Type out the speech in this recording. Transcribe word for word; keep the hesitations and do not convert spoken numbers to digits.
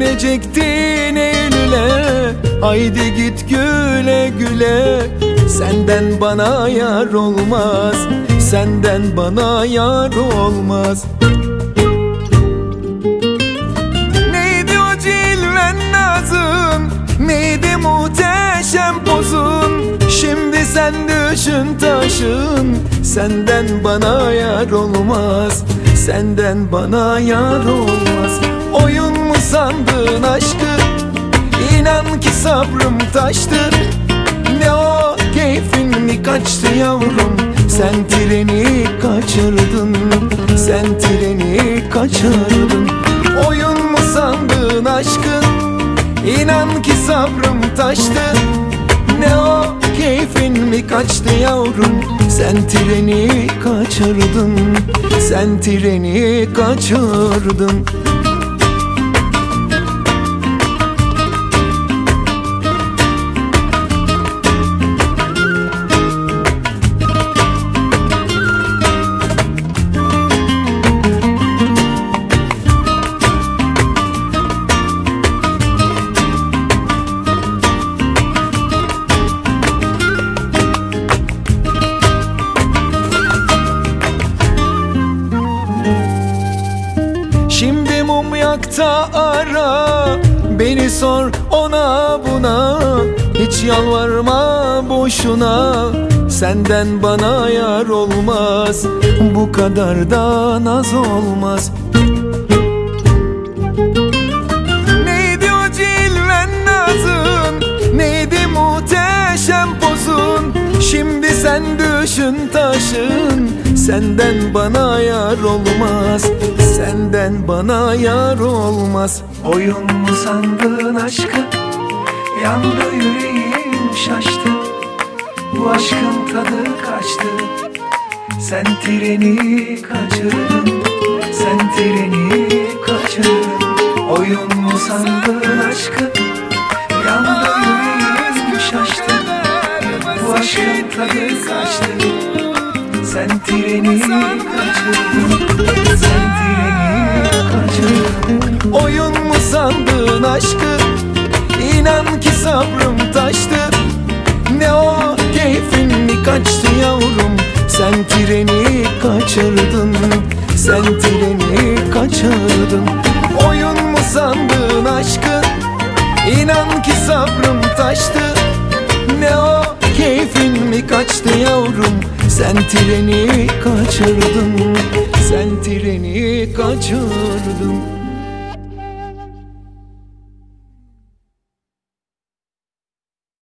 Dönecektin Eylül'e, haydi git güle güle. Senden bana yar olmaz, senden bana yar olmaz. Neydi o cilven nazın, neydi muhteşem pozun? Şimdi sen düşün taşın, senden bana yar olmaz, senden bana yar olmaz. Oyun mu sandın aşkı? İnan ki sabrım taştı. Ne o keyfin mi kaçtı yavrum? Sen treni kaçırdın, sen treni kaçırdın. Oyun mu sandın aşkı? İnan ki sabrım taştı. Ne o keyfin mi kaçtı yavrum? Sen treni kaçırdın, sen treni kaçırdın. Şimdi mum yak da ara, beni sor ona buna. Hiç yalvarma boşuna, senden bana yar olmaz, bu kadar da naz olmaz. Neydi o cilven nazın, neydi muhteşem pozun? Şimdi sen düşün taşın, senden bana yar olmaz, senden bana yar olmaz. Oyun mu sandın aşkı? Yandı yüreğim şaştı. Bu aşkın tadı kaçtı. Sen treni kaçırdın, sen treni kaçırdın. Oyun mu sandın aşkı? Yandı yüreğim şaştı. Bu aşkın tadı kaçtı. Sen treni kaçırdın, sen treni kaçırdın. Oyun mu sandın aşkı? İnan ki sabrım taştı. Ne o keyfin mi kaçtı yavrum? Sen treni kaçırdın, sen treni kaçırdın. Oyun mu sandın aşkı? İnan ki sabrım taştı. Ne o keyfin mi kaçtı yavrum? Sen treni kaçırdın, sen treni kaçırdın.